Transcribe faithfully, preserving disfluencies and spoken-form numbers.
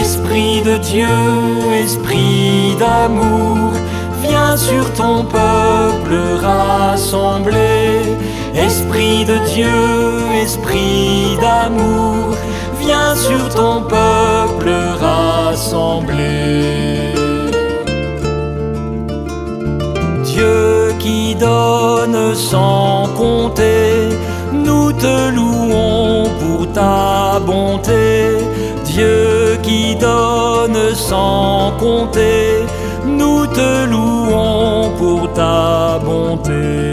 Esprit de Dieu, esprit d'amour, viens sur ton peuple rassemblé. Esprit de Dieu, esprit d'amour, viens sur ton peuple rassemblé. Dieu qui donne sans compter, nous te louons pour ta bonté. Dieu qui donne sans compter, nous te louons pour ta bonté.